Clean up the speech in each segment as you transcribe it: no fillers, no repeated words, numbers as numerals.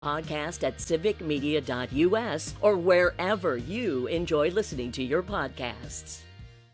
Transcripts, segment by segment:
Podcast at civicmedia.us or wherever you enjoy listening to your podcasts.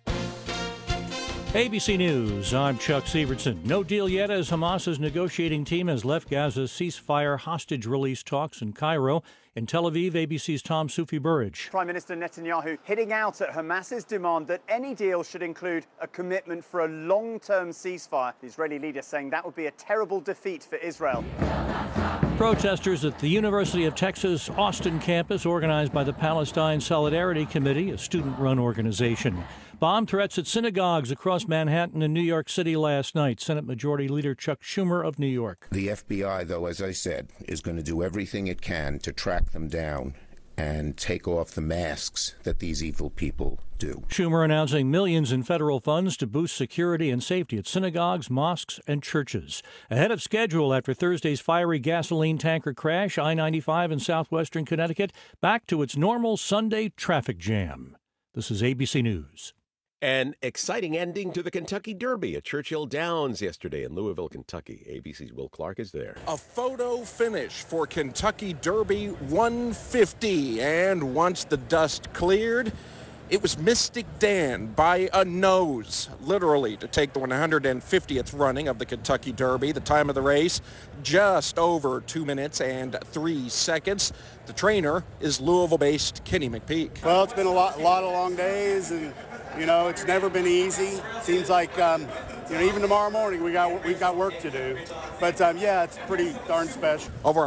ABC News, I'm Chuck Severson. No deal yet as Hamas's negotiating team has left Gaza's ceasefire hostage release talks in Cairo. In Tel Aviv, ABC's Tom Soufi-Burridge. Prime Minister Netanyahu hitting out at Hamas's demand that any deal should include a commitment for a long-term ceasefire. The Israeli leader saying that would be a terrible defeat for Israel. Protesters at the University of Texas Austin campus, organized by the Palestine Solidarity Committee, a student-run organization. Bomb threats at synagogues across Manhattan and New York City last night. Senate Majority Leader Chuck Schumer of New York. The FBI, though, as I said, is going to do everything it can to track them down and take off the masks that these evil people do. Schumer announcing millions in federal funds to boost security and safety at synagogues, mosques, and churches. Ahead of schedule after Thursday's fiery gasoline tanker crash, I-95 in southwestern Connecticut back to its normal Sunday traffic jam. This is ABC News. An exciting ending to the Kentucky Derby at Churchill Downs yesterday in Louisville, Kentucky. ABC's Will Clark is there. A photo finish for Kentucky Derby 150. And once the dust cleared, it was Mystic Dan by a nose, literally, to take the 150th running of the Kentucky Derby. The time of the race, just over 2 minutes and 3 seconds. The trainer is Louisville-based Kenny McPeak. Well, it's been a lot of long days, and it's never been easy. Seems like, even tomorrow morning we've got work to do. But, it's pretty darn special. Over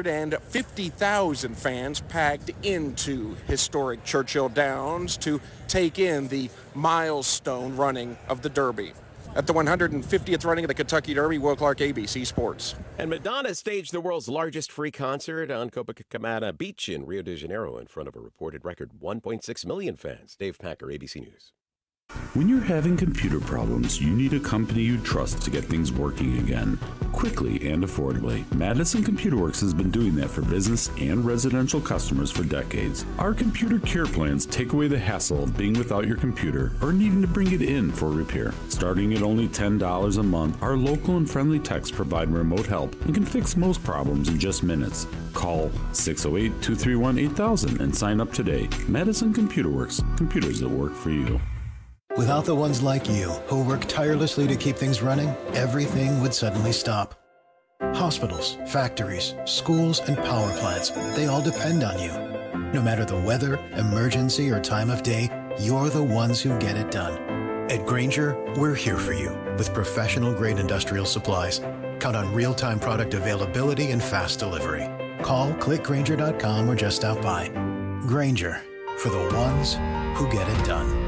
150,000 fans packed into historic Churchill Downs to take in the milestone running of the Derby. At the 150th running of the Kentucky Derby, Will Clark, ABC Sports. And Madonna staged the world's largest free concert on Copacabana Beach in Rio de Janeiro in front of a reported record 1.6 million fans. Dave Packer, ABC News. When you're having computer problems, you need a company you trust to get things working again, quickly and affordably. Madison Computer Works has been doing that for business and residential customers for decades. Our computer care plans take away the hassle of being without your computer or needing to bring it in for repair. Starting at only $10 a month, our local and friendly techs provide remote help and can fix most problems in just minutes. Call 608-231-8000 and sign up today. Madison Computer Works, computers that work for you. Without the ones like you, who work tirelessly to keep things running, everything would suddenly stop. Hospitals, factories, schools, and power plants, they all depend on you. No matter the weather, emergency, or time of day, you're the ones who get it done. At Grainger, we're here for you with professional-grade industrial supplies. Count on real-time product availability and fast delivery. Call, clickgrainger.com, or just stop by. Grainger, for the ones who get it done.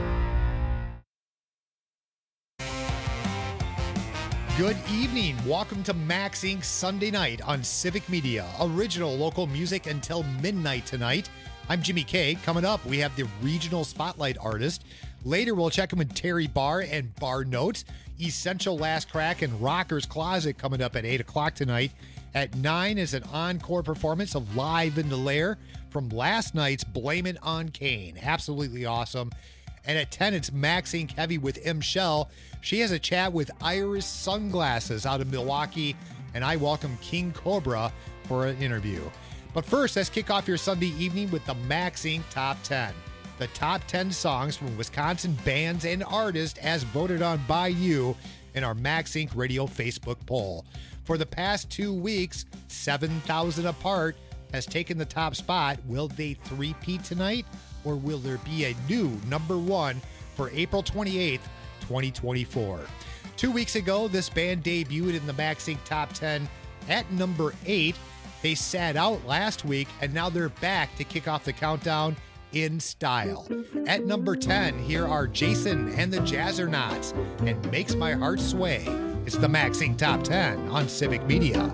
Good evening. Welcome to Max Inc. Sunday night on Civic Media. Original local music until midnight tonight. I'm Jimmy K. Coming up, we have the regional spotlight artist. Later, we'll check in with Terry Barr and Bar Notes. Essential Last Crack and Rocker's Closet coming up at 8 o'clock tonight. At 9 is an encore performance of Live in the Lair from last night's Blame It on Kane. Absolutely awesome. And at 10, it's Max Inc. Heavy with M. Shell. She has a chat with Iris Sunglasses out of Milwaukee, and I welcome King Cobra for an interview. But first, let's kick off your Sunday evening with the Max Inc. Top 10. The top 10 songs from Wisconsin bands and artists as voted on by you in our Max Inc. Radio Facebook poll. For the past 2 weeks, 7,000 Apart has taken the top spot. Will they three-peat tonight? Or will there be a new number one for April 28th, 2024? 2 weeks ago, this band debuted in the Max Inc. Top 10 at number 8. They sat out last week, and now they're back to kick off the countdown in style. At number 10, here are Jason and the Jazzernauts and Makes My Heart Sway. It's the Max Inc. Top 10 on Civic Media.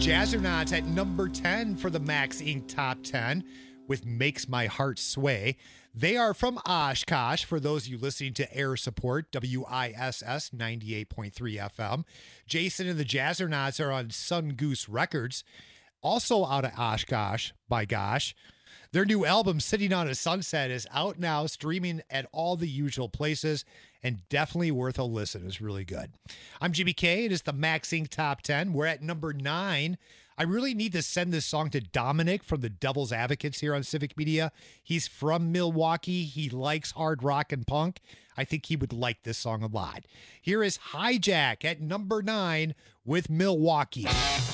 Jazzernauts at number 10 for the Max Inc. Top 10 with Makes My Heart Sway. They are from Oshkosh, for those of you listening to Air Support, WISS 98.3 FM. Jason and the Jazzernauts are on Sun Goose Records, also out of Oshkosh, by gosh. Their new album, Sitting on a Sunset, is out now, streaming at all the usual places, and definitely worth a listen. It's really good. I'm Jimmy K. It is the Max Inc. Top 10. We're at number 9. I really need to send this song to Dominic from the Devil's Advocates here on Civic Media. He's from Milwaukee. He likes hard rock and punk. I think he would like this song a lot. Here is Hijack at number 9 with Milwaukee.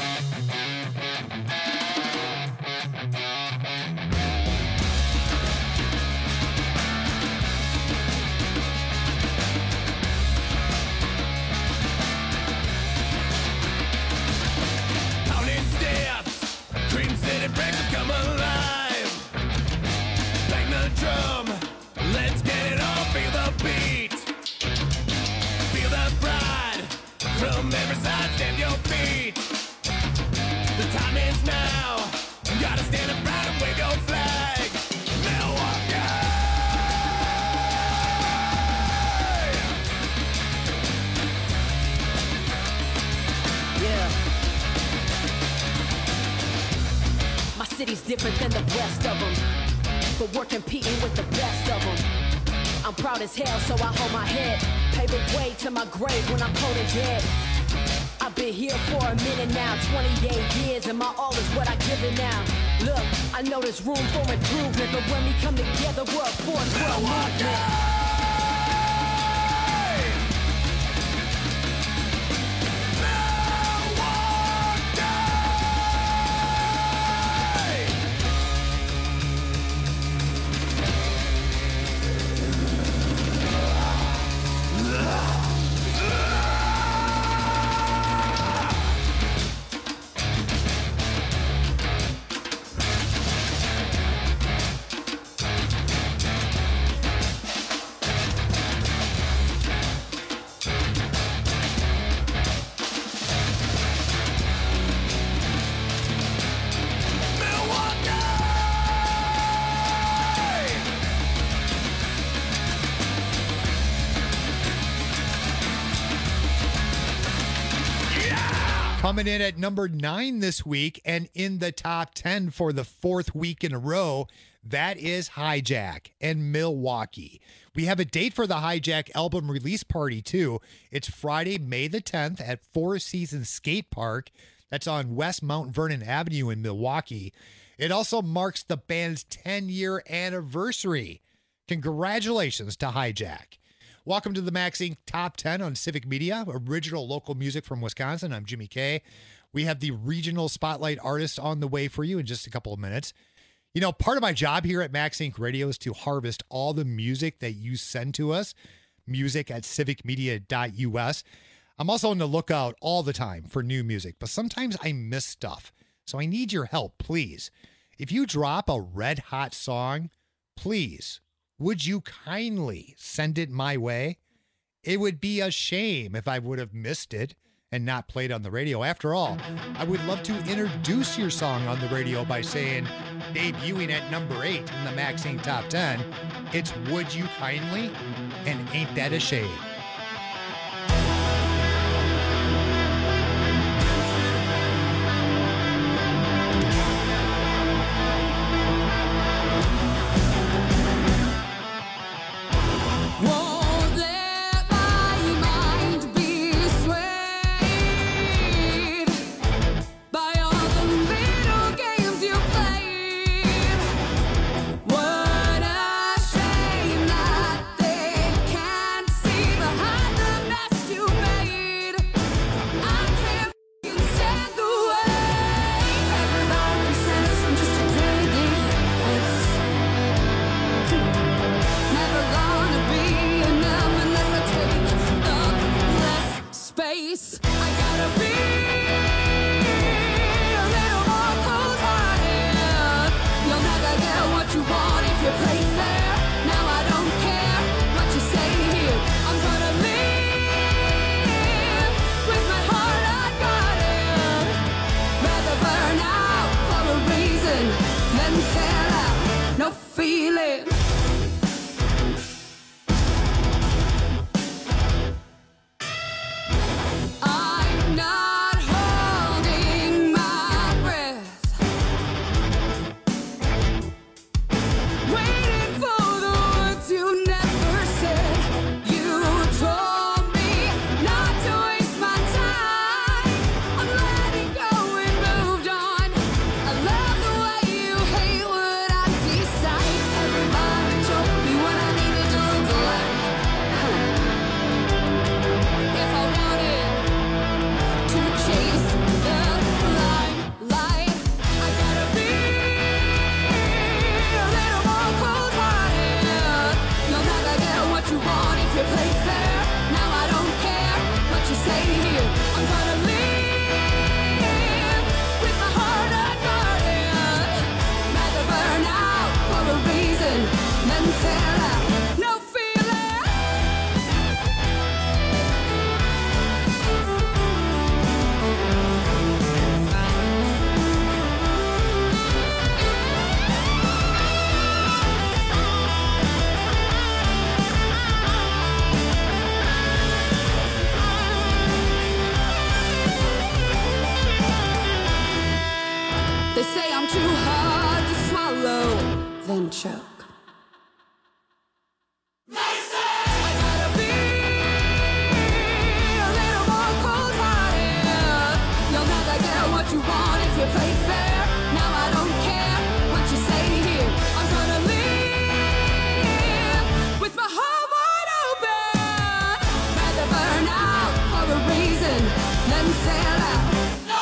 Breaks have come alive. Bang the drum, let's get it on. Feel the beat, feel the pride from every side. Stamp your feet. The time is now. You gotta stand up proud and wave your flag. Milwaukee. Yeah. My city's different than the rest of them, but we're competing with the best of them. I'm proud as hell, so I hold my head. Pave the way to my grave when I'm cold and dead. I've been here for a minute now, 28 years, and my all is what I give it now. Look, I know there's room for improvement, but when we come together, we're a force, we're a movement. Coming in at number 9 this week and in the top 10 for the 4th week in a row, that is Hijack and Milwaukee. We have a date for the Hijack album release party, too. It's Friday, May the 10th at Four Seasons Skate Park. That's on West Mount Vernon Avenue in Milwaukee. It also marks the band's 10-year anniversary. Congratulations to Hijack. Welcome to the Max Inc. Top 10 on Civic Media, original local music from Wisconsin. I'm Jimmy K. We have the regional spotlight artist on the way for you in just a couple of minutes. You know, part of my job here at Max Inc. Radio is to harvest all the music that you send to us, music at civicmedia.us. I'm also on the lookout all the time for new music, but sometimes I miss stuff. So I need your help, please. If you drop a red hot song, please, would you kindly send it my way? It would be a shame if I would have missed it and not played on the radio. After all, I would love to introduce your song on the radio by saying, debuting at number 8 in the Max Inc. Top 10, it's Would You Kindly, and Ain't That a Shame? What a shame that they can't see the feel it. I'm not holding my breath, waiting for the words you never said. You told me not to waste my time. I'm letting go and moved on. I love the way you hate what I decide. Everybody told me what I needed to look like. If I wanted to chase the limelight, I gotta be a little more cold-hearted. You'll never get what you want if you play fair. Now I don't care what you say here. I'm gonna live with my heart unguarded. Rather burn out for a reason than sell out. No feeling. They say I'm too hard to swallow, then choke. I gotta be a little more cold-hearted. You'll never get what you want if you play fair. Now I don't care what you say here. I'm gonna live with my heart wide open. Rather burn out for a reason than sell out. No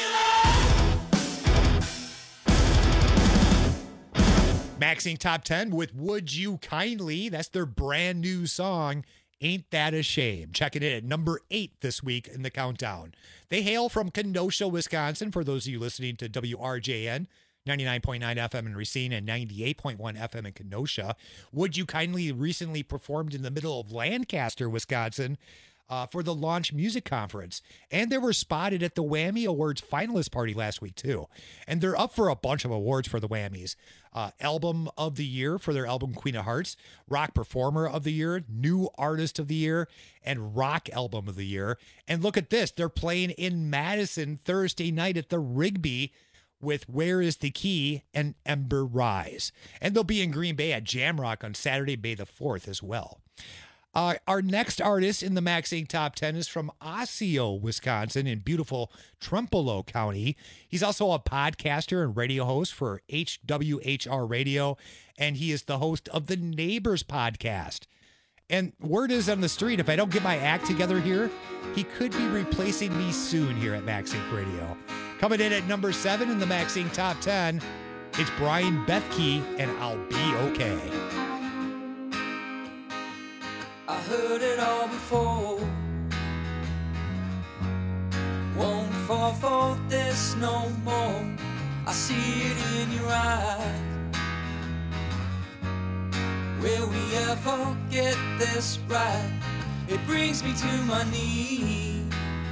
Maxing Top 10 with Would You Kindly. That's their brand new song, Ain't That a Shame. Checking in at number 8 this week in the countdown. They hail from Kenosha, Wisconsin, for those of you listening to WRJN, 99.9 FM in Racine and 98.1 FM in Kenosha. Would You Kindly recently performed in the middle of Lancaster, Wisconsin, for the Launch Music Conference. And they were spotted at the Whammy Awards finalist party last week, too. And they're up for a bunch of awards for the Whammies. Album of the Year for their album Queen of Hearts, Rock Performer of the Year, New Artist of the Year, and Rock Album of the Year. And look at this. They're playing in Madison Thursday night at the Rigby with Where Is the Key and Ember Rise. And they'll be in Green Bay at Jamrock on Saturday, May the 4th as well. Our next artist in the Maxing Top 10 is from Osseo, Wisconsin, in beautiful Trempealeau County. He's also a podcaster and radio host for HWHR Radio, and he is the host of the Neighbors podcast. And word is on the street, if I don't get my act together here, he could be replacing me soon here at Maxing Radio. Coming in at number 7 in the Maxing Top 10, it's Brian Bethke and I'll Be Okay. I heard it all before. Won't fall for this no more. I see it in your eyes. Will we ever get this right? It brings me to my knees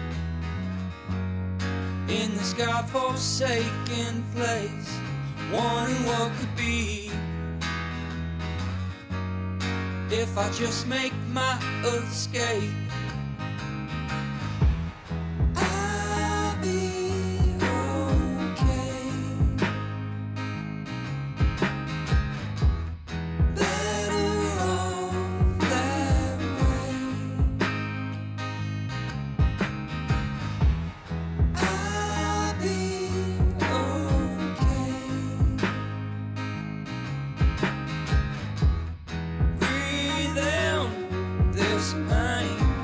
in this God-forsaken place, wondering what could be if I just make my escape. I'll be okay. Better off that way. I'll be okay. Breathe in this pain.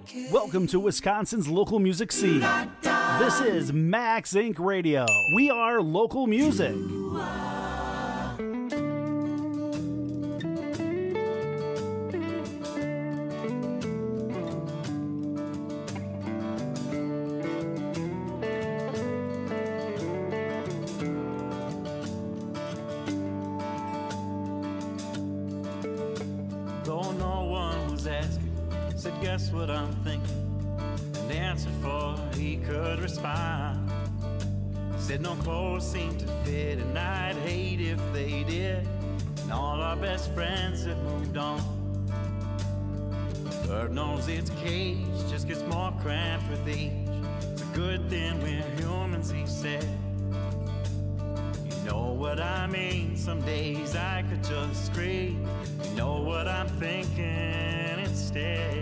Welcome to Wisconsin's local music scene. This is Max Inc. Radio. We are local music. Though no one was asking, said, guess what I'm thinking? And answered for he could respond. Said no clothes seem to fit, and I'd hate if they did. And all our best friends have moved on. Bird knows its cage just gets more cramped with age. It's a good thing we're humans, he said. You know what I mean? Some days I could just scream. You know what I'm thinking instead.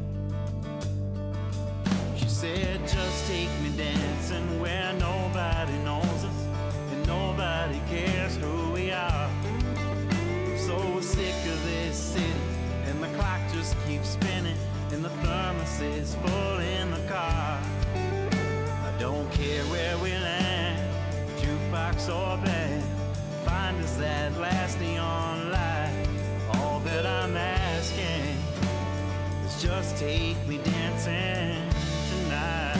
She said, just take me dancing where nobody knows us and nobody cares who we are. I'm so sick of this city, and the clock just keeps spinning, and the thermos is full in the car. I don't care where we land, jukebox or band, find us that last neon light. All that I'm asking is just take me dancing tonight.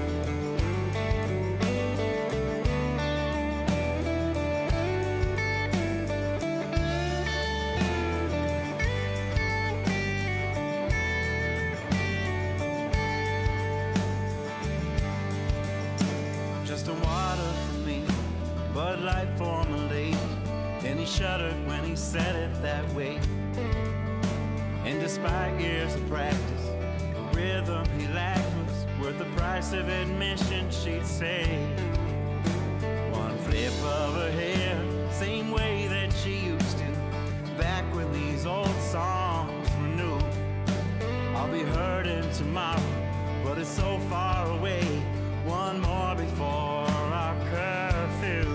Just a water for me, Bud Light for my lady. And he shuddered when he said it that way. And despite years of practice, the rhythm he lacked was worth the price of admission, she'd say. One flip of her hair, same way that she used to, back when these old songs were new. I'll be hurting tomorrow, but it's so far away. One more before our curfew.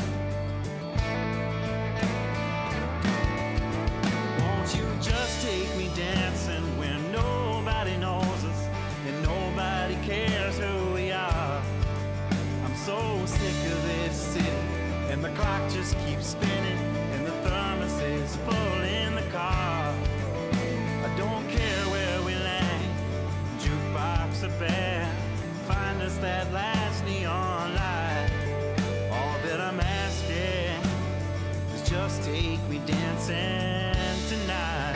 You just take me dancing where nobody knows us and nobody cares who we are. I'm so sick of this city, and the clock just keeps spinning, and the thermos is full in the car. I don't care where we land, jukebox or band, find us that last neon light. All that I'm asking is just take me dancing tonight.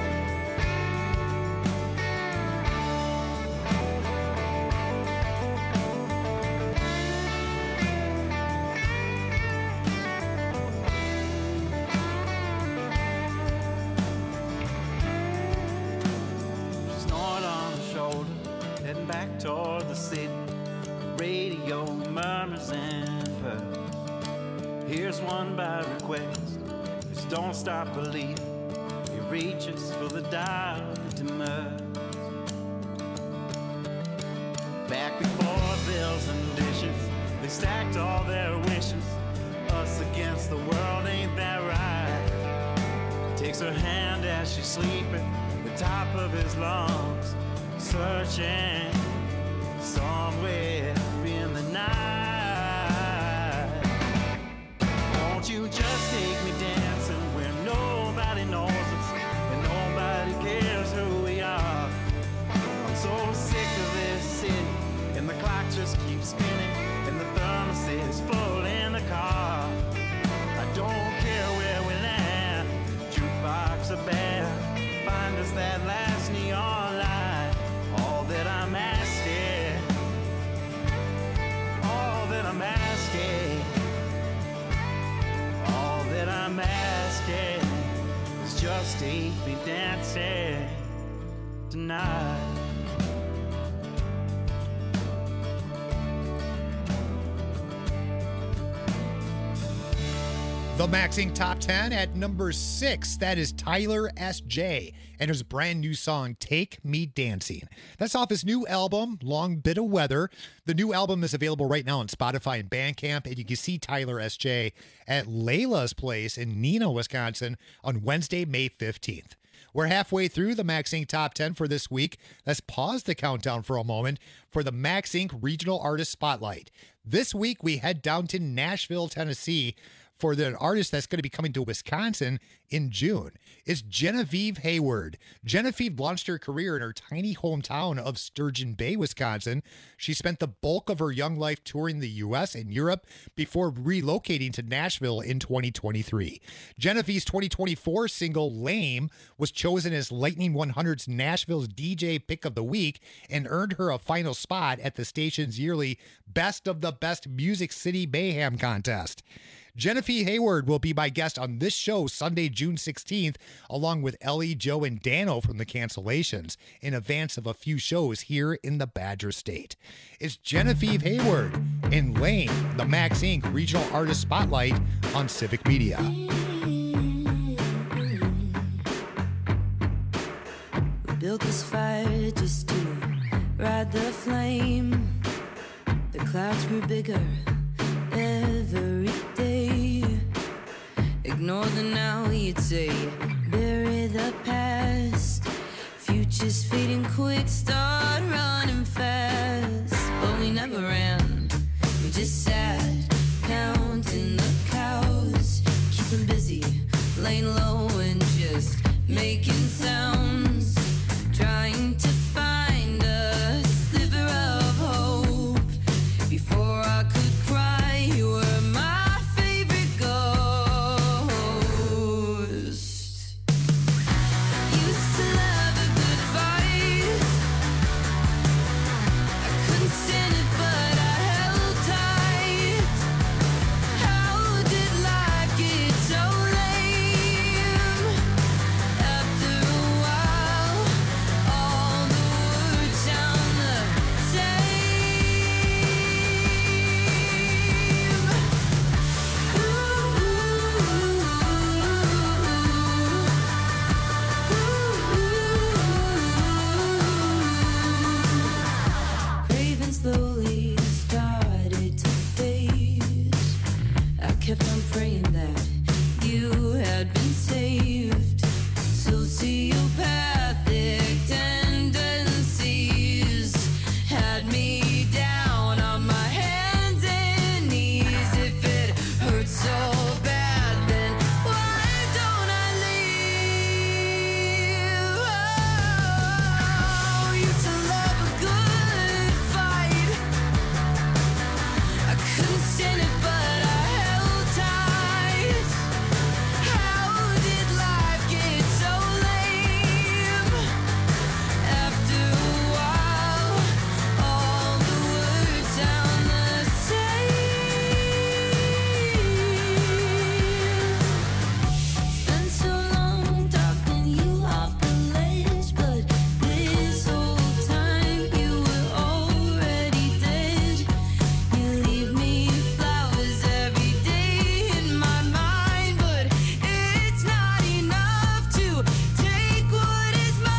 She snored on her shoulder, heading back toward the city. Radio murmurs and purrs. Here's one by request, just don't stop believing. Reaches for the dial that demurs. Back before bills and dishes, they stacked all their wishes. Us against the world, ain't that right? Takes her hand as she's sleeping, the top of his lungs, searching somewhere in the night. Won't you just take me dancing where nobody knows us and nobody cares who we are? I'm so sick of this city, and the clock just keeps spinning, and the thermos is full in the car. I don't care where we land, jukebox or band, find us that last neon light. All that I'm asking, all that I'm asking, all that I'm asking is just take me dancing tonight. The Max Inc. Top 10 at number 6. That is Tyler S.J. and his brand new song, Take Me Dancing. That's off his new album, Long Bit of Weather. The new album is available right now on Spotify and Bandcamp, and you can see Tyler S.J. at Layla's Place in Neenah, Wisconsin on Wednesday, May 15th. We're halfway through the Max Inc. Top 10 for this week. Let's pause the countdown for a moment for the Max Inc. Regional Artist Spotlight. This week, we head down to Nashville, Tennessee, for the artist that's going to be coming to Wisconsin in June. It's Genevieve Hayward. Genevieve launched her career in her tiny hometown of Sturgeon Bay, Wisconsin. She spent the bulk of her young life touring the U.S. and Europe before relocating to Nashville in 2023. Genevieve's 2024 single, Lame, was chosen as Lightning 100's Nashville's DJ Pick of the Week and earned her a final spot at the station's yearly Best of the Best Music City Mayhem contest. Genevieve Hayward will be my guest on this show Sunday, June 16th, along with Ellie, Joe, and Dano from the Cancellations, in advance of a few shows here in the Badger State. It's Genevieve Hayward in Lane, the Max Inc. Regional Artist Spotlight on Civic Media. We built this fire just to ride the flame. The clouds grew bigger every day. Ignore the now, you'd say. Bury the past. Future's fading quick, start running fast. But we never ran, we just sat, counting the cows. Keeping busy, laying low and just making sounds. Trying to find a sliver of hope. Before I could cry, you were my favorite ghost. Used to love a good fight. I couldn't stand it, but I held tight. How did life get so lame? After a while, all the words sound the same. Craving slowly started to fade. I kept on praying that you had been saved. Sociopathic tendencies had me down on my hands and knees. If it hurts so bad, then why don't I leave? Oh, used to love a good fight. I couldn't stand it, but I held tight. How did life get so lame? After a while, all the words sound the same. Spent so long talking you off the ledge, but this whole time you were already dead. You leave me flowers every day in my mind, but it's not enough to take what is mine.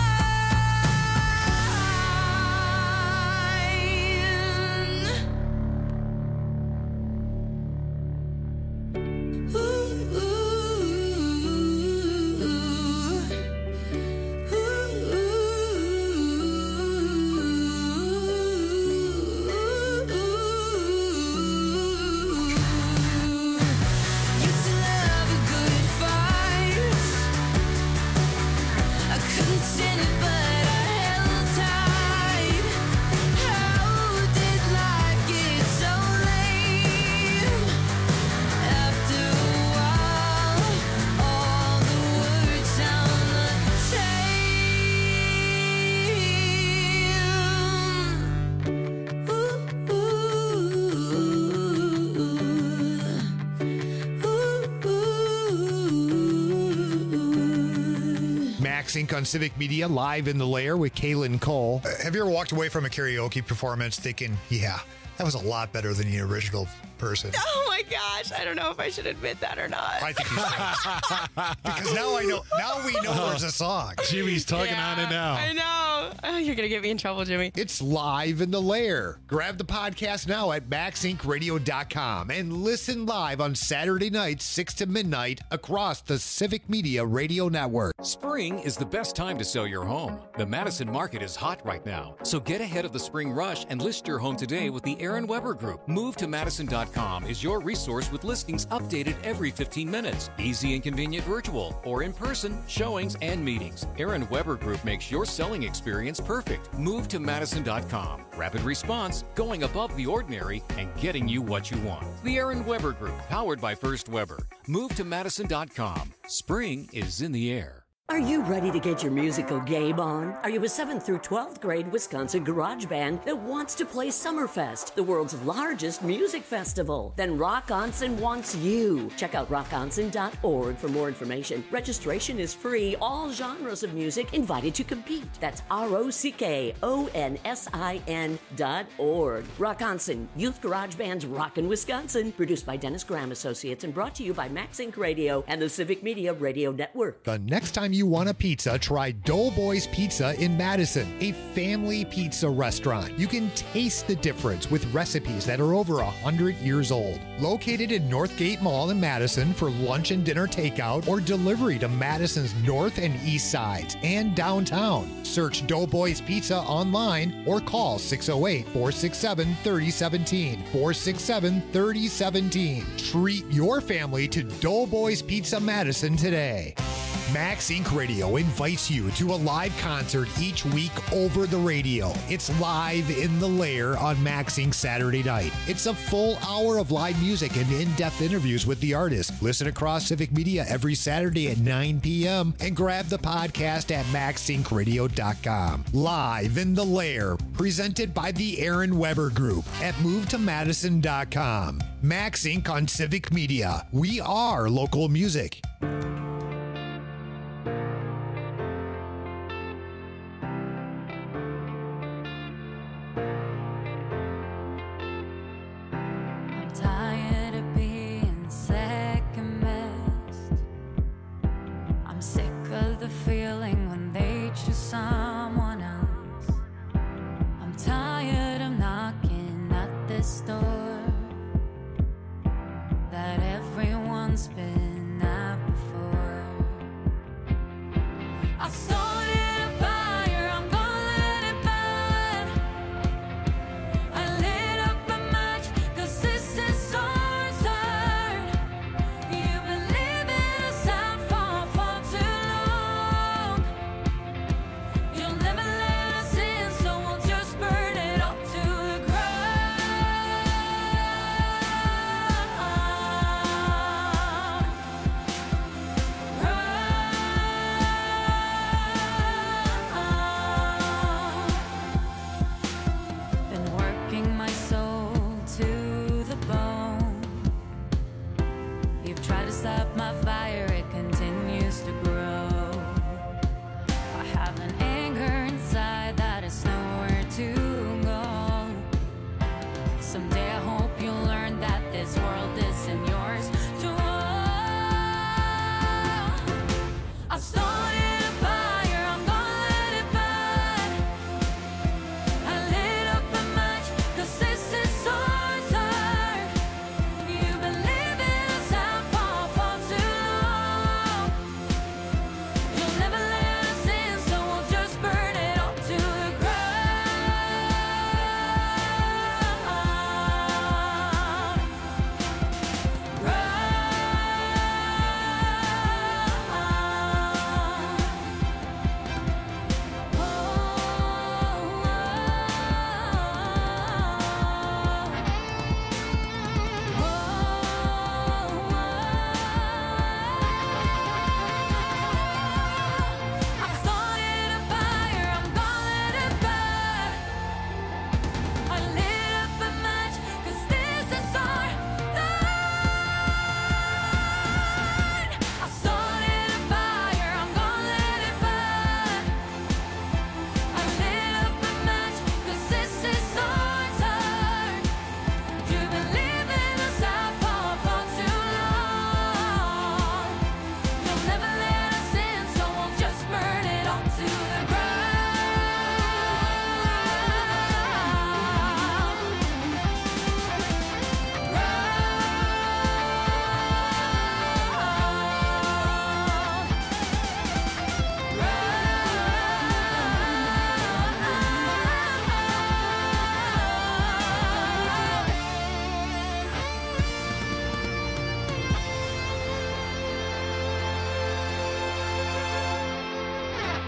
Used to love a good fight. I couldn't stand it, but I held tight. How did life get so lame? After a while, all the words sound the Max Inc. on Civic Media, live in the lair with Kaylin Cole. Have you ever walked away from a karaoke performance thinking, yeah, that was a lot better than the original person? Oh my gosh, I don't know if I should admit that or not. I think you should. Because now I know. Now we know there's a song. Jimmy's tugging on it now. I know. Oh, you're going to get me in trouble, Jimmy. It's Live in the Lair. Grab the podcast now at MaxIncRadio.com and listen live on Saturday nights, 6 to midnight, across the Civic Media Radio Network. Spring is the best time to sell your home. The Madison market is hot right now, so get ahead of the spring rush and list your home today with the Aaron Weber Group. MoveToMadison.com is your resource with listings updated every 15 minutes. Easy and convenient virtual or in-person showings and meetings. Aaron Weber Group makes your selling experience perfect. MoveToMadison.com. Rapid response, going above the ordinary, and getting you what you want. The Aaron Weber Group, powered by First Weber. MoveToMadison.com. Spring is in the air. Are you ready to get your musical game on? Are you a 7th through 12th grade Wisconsin garage band that wants to play Summerfest, the world's largest music festival? Then Rockonson wants you. Check out rockonson.org for more information. Registration is free. All genres of music invited to compete. That's ROCKONSIN.org. Rockonson, Youth Garage Band's Rockin' Wisconsin. Produced by Dennis Graham Associates and brought to you by Max Inc. Radio and the Civic Media Radio Network. The next time you want a pizza, try Doughboys Pizza in Madison, a family pizza restaurant. You can taste the difference with recipes that are over 100 years old. Located in Northgate Mall in Madison for lunch and dinner takeout or delivery to Madison's north and east sides and downtown. Search Doughboys Pizza online or call 608-467-3017. 467-3017. Treat your family to Doughboys Pizza Madison today. Max Inc. Radio invites you to a live concert each week over the radio. It's Live in the Lair on Max Inc. Saturday night. It's a full hour of live music and in-depth interviews with the artist. Listen across Civic Media every Saturday at 9 p.m. and grab the podcast at MaxIncRadio.com. Live in the Lair, presented by the Aaron Weber Group at MoveToMadison.com. Max Inc. on Civic Media. We are local music. Tired of being second best. I'm sick of the feeling when they choose someone else. I'm tired of knocking at this door that everyone's been at before. I started a fire, I'm gonna let it burn. I lit up a match, 'cause this is our turn. You've been living us out for too long. You'll never let us in, so we'll just burn it all to the ground.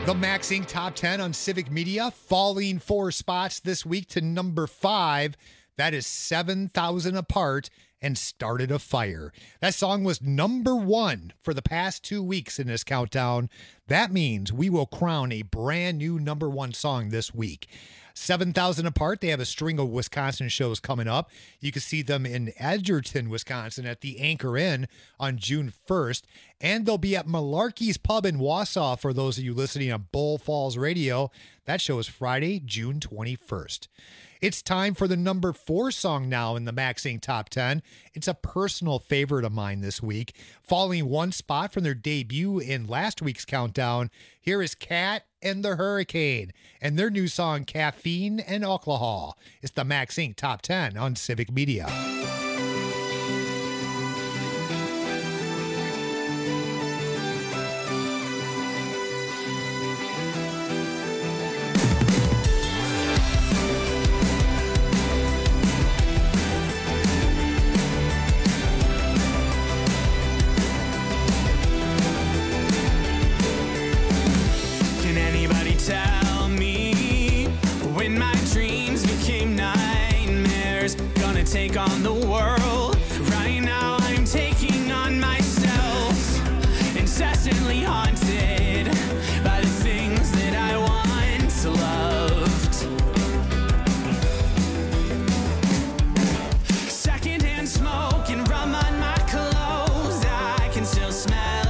The Maxing Top 10 on Civic Media, falling 4 spots this week to number 5. That is 7,000 Apart and Started a Fire. That song was number 1 for the past 2 weeks in this countdown. That means we will crown a brand new number 1 song this week. 7,000 Apart, they have a string of Wisconsin shows coming up. You can see them in Edgerton, Wisconsin at the Anchor Inn on June 1st. And they'll be at Malarkey's Pub in Wausau for those of you listening on Bull Falls Radio. That show is Friday, June 21st. It's time for the number 4 song now in the Maxing Top 10. It's a personal favorite of mine this week. Falling 1 spot from their debut in last week's countdown, here is Cat and the Hurricane and their new song, Caffeine and Alcohol. It's the Maxing Top 10 on Civic Media. Tell me when my dreams became nightmares, gonna take on the world. Right now I'm taking on myself, incessantly haunted by the things that I once loved. Secondhand smoke and rum on my clothes, I can still smell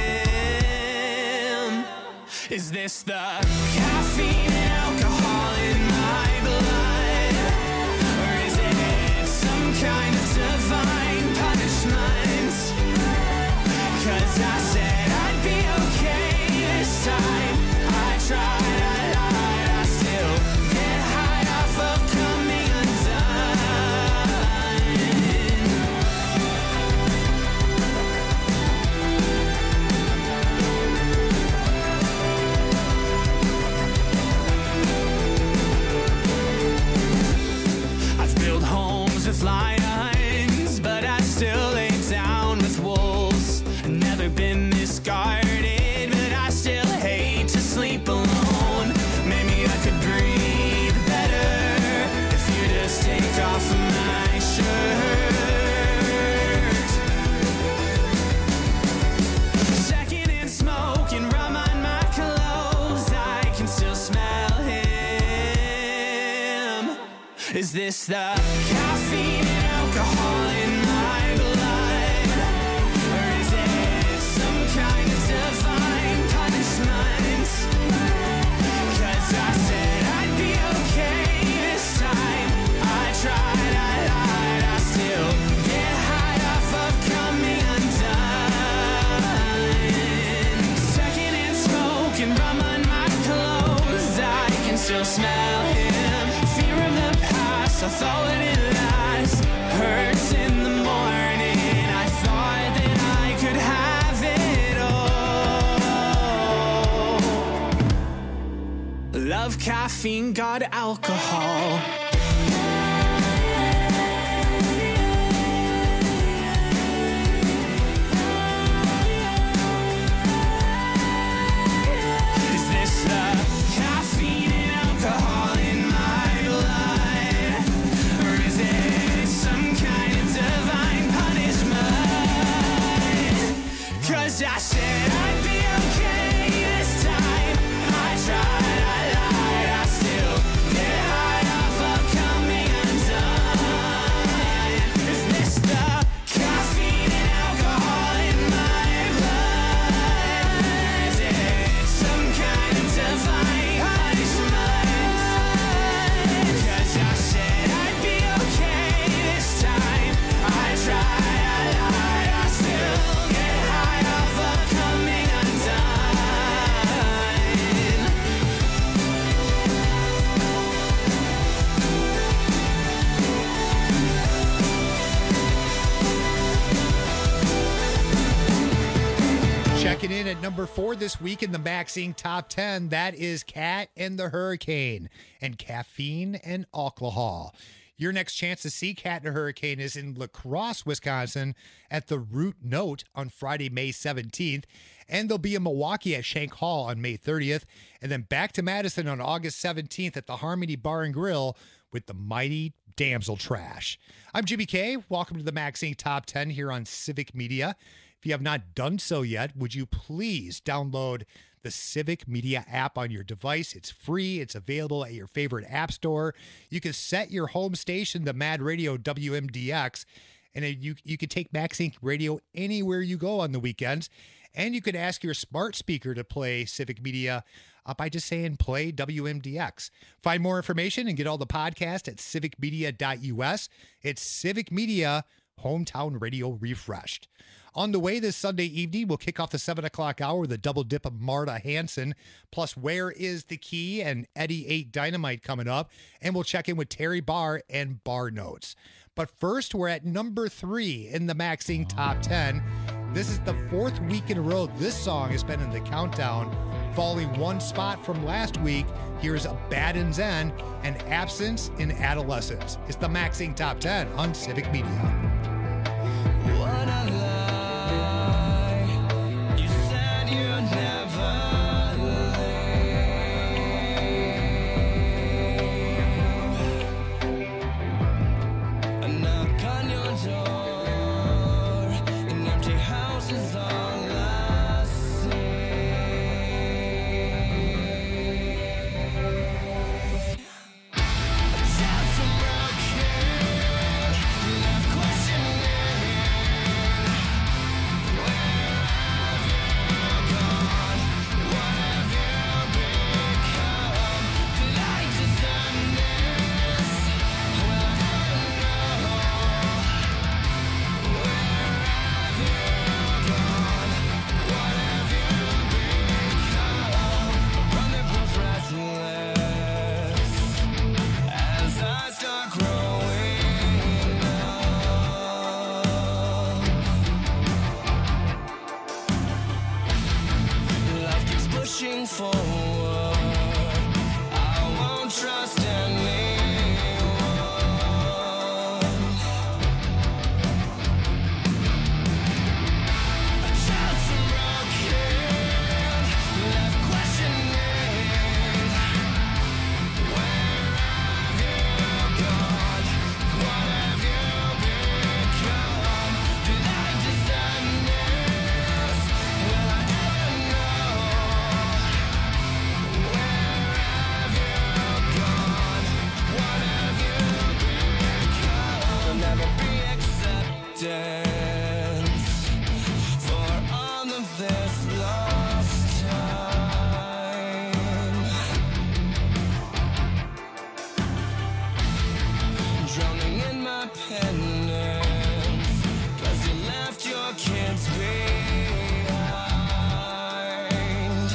him. Is this the caffeine and alcohol in my blood? Or is it some kind of divine punishment? 'Cause I said I'd be okay this time. I tried, I lied, I still get high off of coming with lions, but I still lay down with wolves. Never been this guarded, but I still hate to sleep alone. Maybe I could breathe better if you just take off my shirt. Secondhand smoke and rum on my clothes, I can still smell him. Is this the caffeine and alcohol in my blood? Or is it some kind of divine punishment? 'Cause I said I'd be okay this time. I tried, I lied, I still get high off of coming undone. Secondhand smoke and rum on my clothes, I can still smell him. Fear of the past, I thought it last. Hurts in the morning, I thought that I could have it all. Love caffeine, got alcohol. Is this the caffeine and alcohol in my blood? Or is it some kind of divine punishment? 'Cause I said I'd be okay this time. I tried, I lied, I still get high off of coming undone. Is this the caffeine and alcohol in my blood? Is it some kind of divine punishment? 'Cause I said I'd be okay this time. I tried, I lied, I still get high off of coming undone. Checking in at number 4 this week in the Maxing Top 10, that is Cat and the Hurricane and Caffeine and Alcohol. Your next chance to see Cat in a Hurricane is in La Crosse, Wisconsin at the Root Note on Friday, May 17th. And they'll be in Milwaukee at Shank Hall on May 30th. And then back to Madison on August 17th at the Harmony Bar and Grill with the mighty Damsel Trash. I'm Jimmy K. Welcome to the Max Inc. Top 10 here on Civic Media. If you have not done so yet, would you please download the Civic Media app on your device? It's free. It's available at your favorite app store. You can set your home station to Mad Radio WMDX, and you can take Max Inc. Radio anywhere you go on the weekends. And you could ask your smart speaker to play Civic Media by just saying play WMDX. Find more information and get all the podcasts at civicmedia.us. It's Civic Media, hometown radio refreshed. On the way this Sunday evening, we'll kick off the 7 o'clock hour with a double dip of Marta Hanson, plus Where is the Key and Eddie 8 Dynamite coming up, and we'll check in with Terry Barr and Bar Notes. But first, we're at number 3 in the Max Inc. Top 10. This is the 4th week in a row this song has been in the countdown, falling one spot from last week. Here's Bad Zen and Absence in Adolescence. It's the Max Inc. Top 10 on Civic Media. What a lie. You said you'd never leave. A knock on your door, an empty house is all I see. A child from broken, left questioning. Pushing forward, I won't trust anyone. A child from broken, left questioning. Where have you gone? What have you become? Did I design this? Will I ever know? For all of this lost time, drowning in my penance, 'cause you left your kids behind.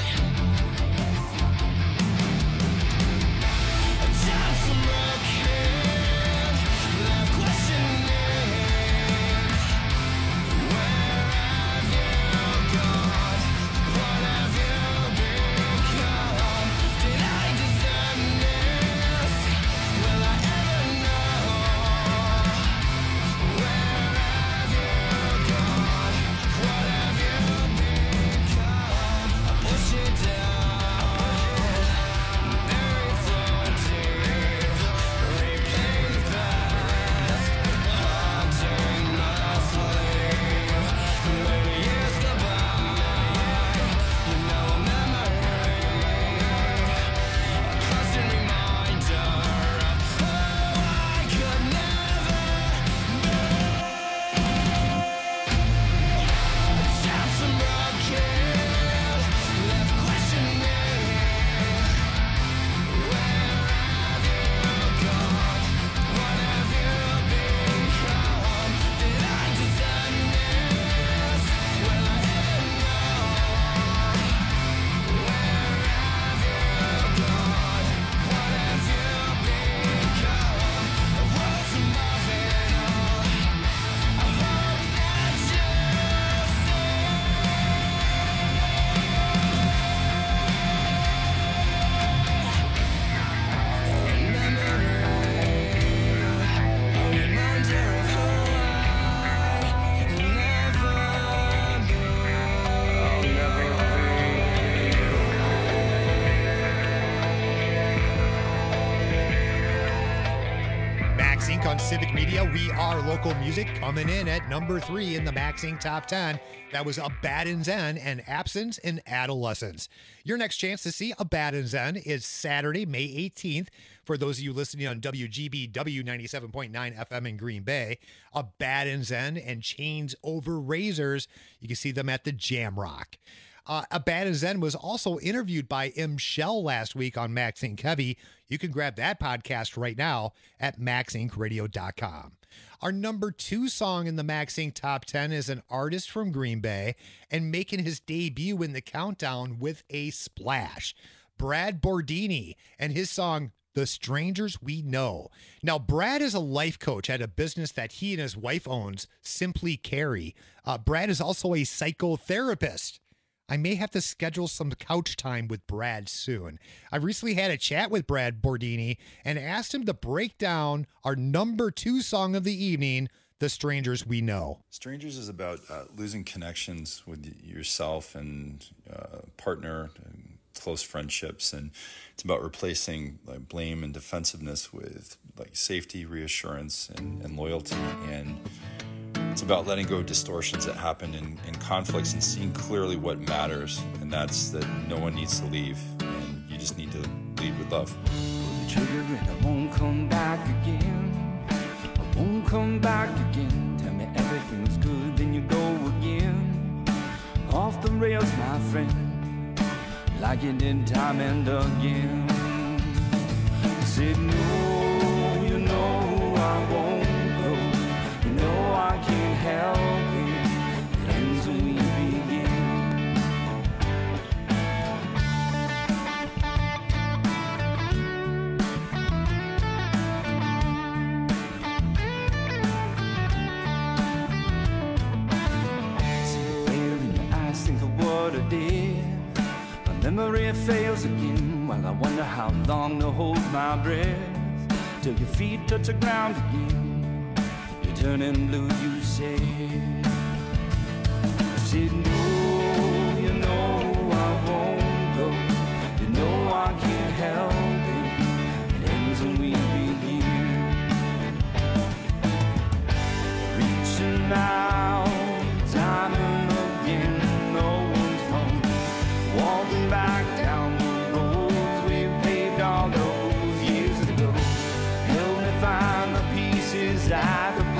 A child from broken, left questioning. Inc. on Civic Media. We are local music, coming in at number 3 in the Max Inc. Top 10. That was A Bad and Zen and Absence in Adolescence. Your next chance to see A Bad and Zen is Saturday, May 18th. For those of you listening on WGBW 97.9 FM in Green Bay, A Bad and Zen and Chains Over Razors. You can see them at the Jamrock. A Bad and Zen was also interviewed by M. Shell last week on Max Inc. Heavy. You can grab that podcast right now at maxincradio.com. Our number 2 song in the Max Inc. Top 10 is an artist from Green Bay and making his debut in the countdown with a splash. Brad Bordini and his song, The Strangers We Know. Now, Brad is a life coach at a business that he and his wife owns, Simply Carry. Brad is also a psychotherapist. I may have to schedule some couch time with Brad soon. I recently had a chat with Brad Bordini and asked him to break down our number 2 song of the evening, The Strangers We Know. Strangers is about losing connections with yourself and partner and close friendships, and it's about replacing like blame and defensiveness with like safety, reassurance, and loyalty. And it's about letting go of distortions that happen in conflicts and seeing clearly what matters, and that's that no one needs to leave, and you just need to lead with love. Pull the trigger and I won't come back again. I won't come back again. Tell me everything's good, then you go again. Off the rails, my friend, like you did time and again. I said no, you know I won't go. You know I can't help it. It ends when we begin. See the glare in your eyes, think of what I did. My memory fails again, while I wonder how long to hold my breath. Till your feet touch the ground again. Turning blue, you said. I said no, you know I won't go. You know I can't help it. It ends when we begin. Reaching out, time and again, no one's home. Walking back down the roads we paved all those years ago. Help me find the pieces I could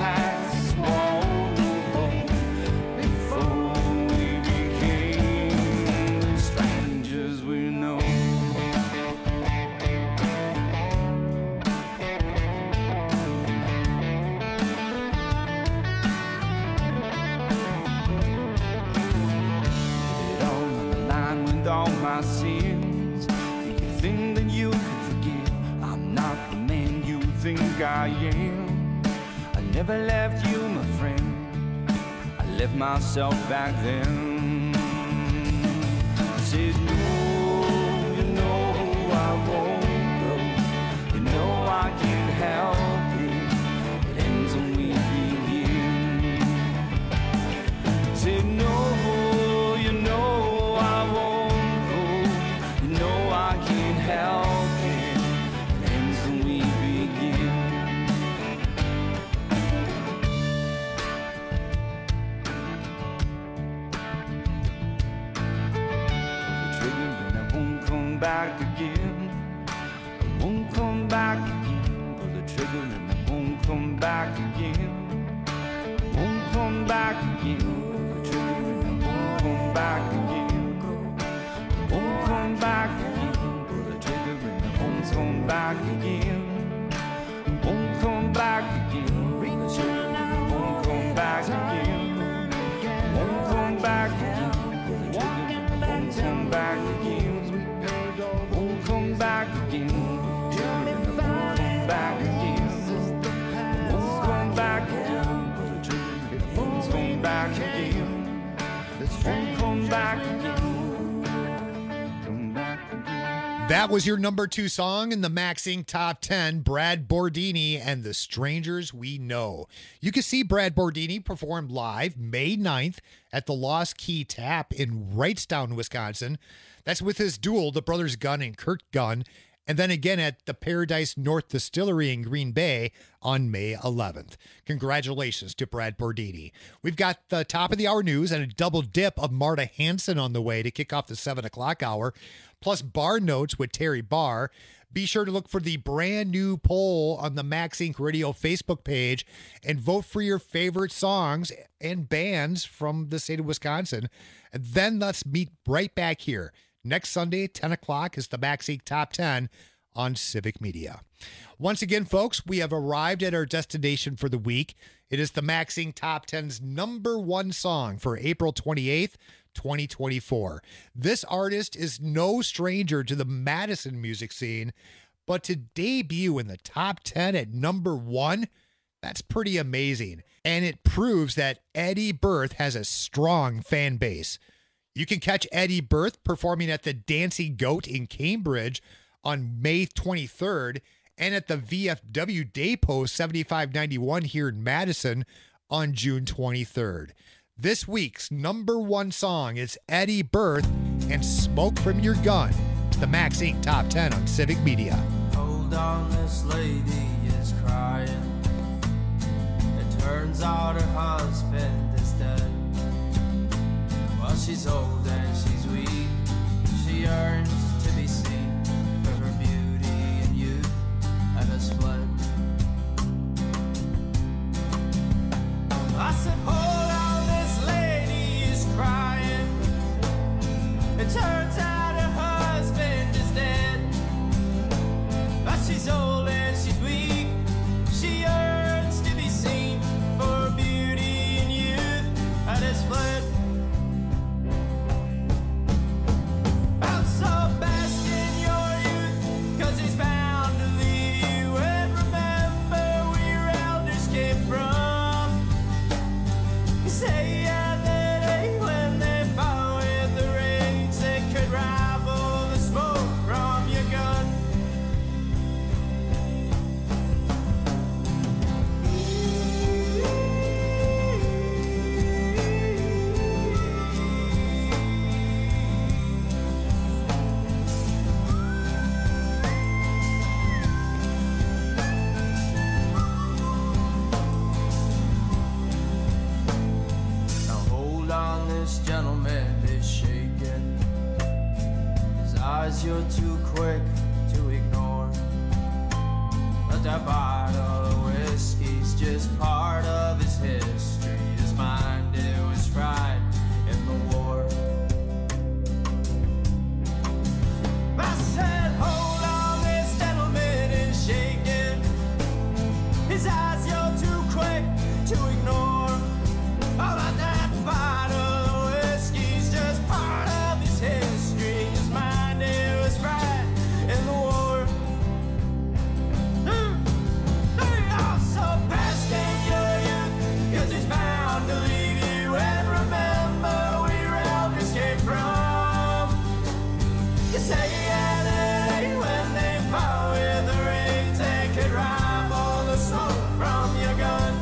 my sins. Do you think that you can forgive? I'm not the man you think I am. I never left you, my friend. I left myself back then. I said no, you know I won't go. You know I can't help it. It ends when we begin. I said no. Back again, I won't come back again. Pull the trigger and I won't come back again. I won't come back again. Pull the trigger and I won't come back again. I won't come back again. Pull the trigger and I won't come back again. I won't come back again. Pull the trigger and I won't come back again. I won't come back again. Pull the trigger and I won't come back again. Won't come back again. Won't come back again. Won't come back again. Won't come back again. Won't come back again. Come back again. That was your number 2 song in the Max Inc. Top 10, Brad Bordini and The Strangers We Know. You can see Brad Bordini perform live May 9th at the Lost Key Tap in Wrightstown, Wisconsin. That's with his duo, the brothers Gunn and Kurt Gunn, and then again at the Paradise North Distillery in Green Bay on May 11th. Congratulations to Brad Bordini. We've got the top of the hour news and a double dip of Marta Hanson on the way to kick off the 7 o'clock hour, plus Bar Notes with Terry Barr. Be sure to look for the brand new poll on the Max Inc. Radio Facebook page and vote for your favorite songs and bands from the state of Wisconsin. And then let's meet right back here. Next Sunday, 10 o'clock, is the Max Inc. Top 10 on Civic Media. Once again, folks, we have arrived at our destination for the week. It is the Max Inc. Top 10's number one song for April 28th, 2024. This artist is no stranger to the Madison music scene, but to debut in the top 10 at number one, that's pretty amazing. And it proves that Eddie Berth has a strong fan base. You can catch Eddie Berth performing at the Dancing Goat in Cambridge on May 23rd and at the VFW Depot 7591 here in Madison on June 23rd. This week's number one song is Eddie Berth and Smoke From Your Gun, the Max Inc. Top 10 on Civic Media. Hold on, this lady is crying. It turns out her husband is dead. Well, she's old and she's weak. She yearns to be seen for her beauty and youth and has fled. I said, hold on, this lady is crying. It turns out her husband is dead. But she's old and she's weak. She yearns to be seen for her beauty and youth and has fled. I'm so best in your youth, 'cause he's bound to leave you. And remember where your elders came from. You say yeah, that day when they fought with the rage, they could rival the smoke from your gun. Now hold on, this gentleman is shaking. His eyes you're too quick to ignore. But that bottle of whiskey's just part of his history. His mind, it was fried in the war. I said, hold on, this gentleman is shaking. His eyes you're too quick to ignore. Oh, but that bottle of whiskey's just part of his history. His mind, it was fried in the war. So past in your youth, 'cause he's bound to leave you. And remember where your elders came from. You say yeah, that day when they fought with the rage, they could rival the smoke from your gun.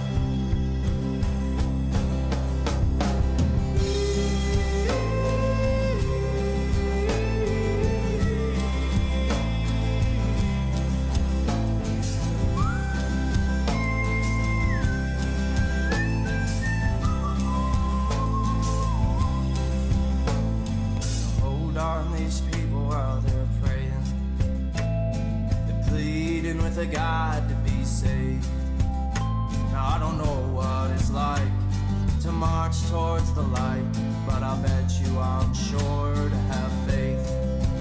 Hold on, these people while they're praying. They're pleading with a God to be saved. Now I don't know what it's like to march towards the light, but I'll bet you I'm sure to have faith.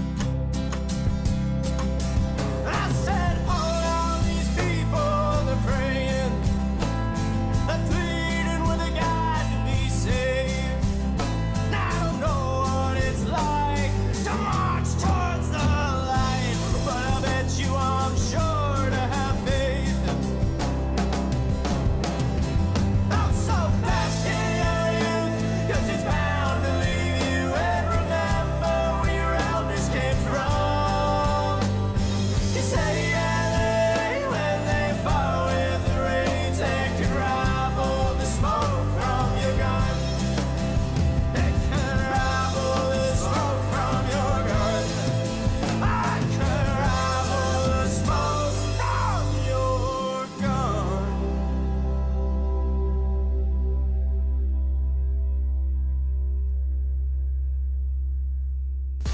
I said, hold on, these people, they're praying. They're pleading with a God to be saved. Now I don't know what it's like to march towards the light, but I bet you I'm sure to have faith. I'm so fast in your youth, 'cause it's bound to leave you. And remember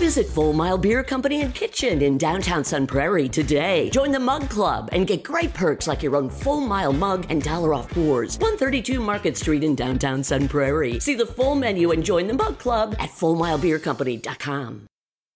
Visit Full Mile Beer Company and Kitchen in downtown Sun Prairie today. Join the Mug Club and get great perks like your own Full Mile mug and $1 off pours. 132 Market Street in downtown Sun Prairie. See the full menu and join the Mug Club at FullMileBeerCompany.com.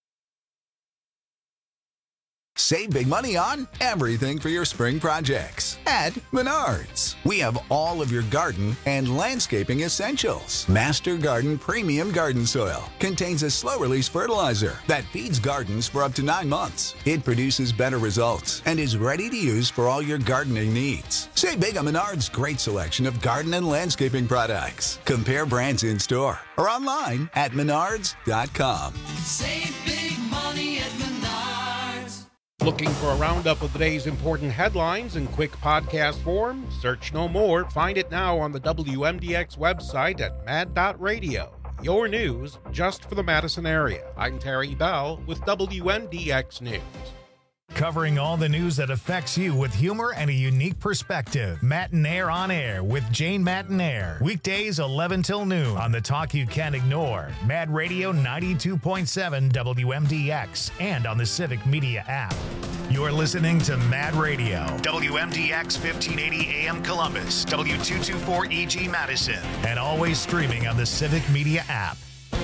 Save big money on everything for your spring projects at Menards. We have all of your garden and landscaping essentials. Master Garden Premium Garden Soil contains a slow-release fertilizer that feeds gardens for up to 9 months. It produces better results and is ready to use for all your gardening needs. Save big on Menards' great selection of garden and landscaping products. Compare brands in store or online at Menards.com. Save big money at Menards. Looking for a roundup of the day's important headlines in quick podcast form? Search no more. Find it now on the WMDX website at mad.radio. Your news just for the Madison area. I'm Terry Bell with WMDX News. Covering all the news that affects you with humor and a unique perspective. Matinaire on Air with Jane Matinaire. Weekdays 11 till noon on the talk you can't ignore. Mad Radio 92.7 WMDX and on the Civic Media app. You're listening to Mad Radio. WMDX 1580 AM Columbus. W224 EG Madison. And always streaming on the Civic Media app.